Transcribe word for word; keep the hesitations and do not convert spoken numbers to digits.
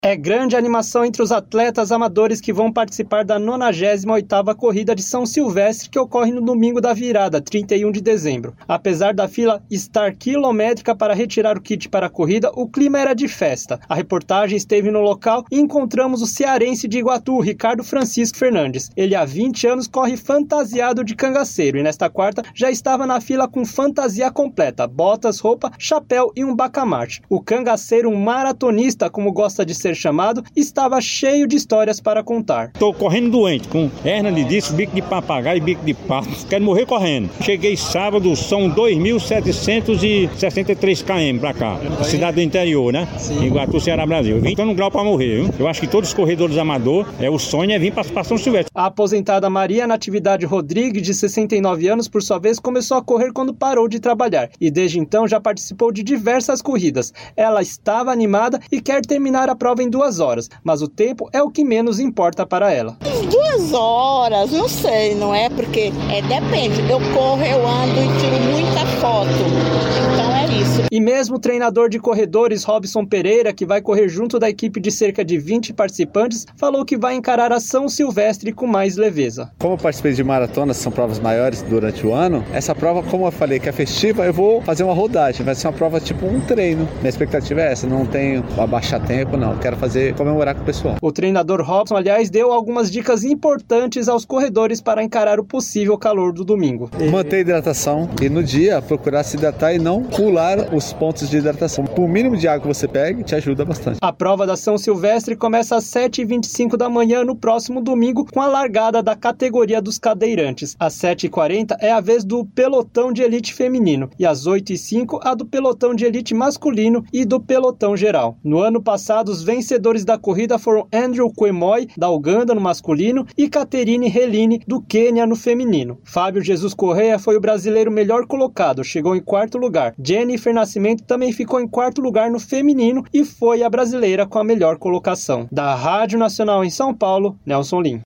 É grande a animação entre os atletas amadores que vão participar da nonagésima oitava Corrida de São Silvestre, que ocorre no domingo da virada, trinta e um de dezembro. Apesar da fila estar quilométrica para retirar o kit para a corrida, o clima era de festa. A reportagem esteve no local e encontramos o cearense de Iguatu, Ricardo Francisco Fernandes. Ele há vinte anos corre fantasiado de cangaceiro e nesta quarta já estava na fila com fantasia completa, botas, roupa, chapéu e um bacamarte. O cangaceiro, um maratonista, como gosta de ser chamado, estava cheio de histórias para contar. Estou correndo doente, com hernia de disco, bico de papagaio e bico de pato. Quero morrer correndo. Cheguei sábado, são dois mil setecentos e sessenta e três quilômetros para cá. Cidade do interior, né? Sim. Iguatu, Ceará, Brasil. Eu vim no grau para morrer, viu? Eu acho que todos os corredores amadores, é, o sonho é vir para São Silvestre. A aposentada Maria Natividade Rodrigues, de sessenta e nove anos, por sua vez, começou a correr quando parou de trabalhar e desde então já participou de diversas corridas. Ela estava animada e quer terminar a prova em duas horas, mas o tempo é o que menos importa para ela. Duas horas, não sei, não é? Porque é, depende, eu corro, eu ando e tiro muita foto, então é isso. E mesmo o treinador de corredores, Robson Pereira, que vai correr junto da equipe de cerca de vinte participantes, falou que vai encarar a São Silvestre com mais leveza. Como eu participei de maratonas, são provas maiores durante o ano, essa prova, como eu falei que é festiva, eu vou fazer uma rodagem, vai ser uma prova tipo um treino. Minha expectativa é essa, não tenho abaixar tempo, não, quero fazer comemorar com o pessoal. O treinador Robson, aliás, deu algumas dicas importantes aos corredores para encarar o possível calor do domingo. Manter a hidratação e no dia procurar se hidratar e não pular os pontos de hidratação. O mínimo de água que você pegue te ajuda bastante. A prova da São Silvestre começa às sete e vinte e cinco da manhã no próximo domingo com a largada da categoria dos cadeirantes. Às sete e quarenta é a vez do pelotão de elite feminino e às oito e cinco a do pelotão de elite masculino e do pelotão geral. No ano passado, os vencedores da corrida foram Andrew Quemoy, da Uganda, no masculino, e Caterine Helini, do Quênia, no feminino. Fábio Jesus Correia foi o brasileiro melhor colocado, chegou em quarto lugar. Jennifer Nascimento também ficou em quarto lugar no feminino e foi a brasileira com a melhor colocação. Da Rádio Nacional em São Paulo, Nelson Lim.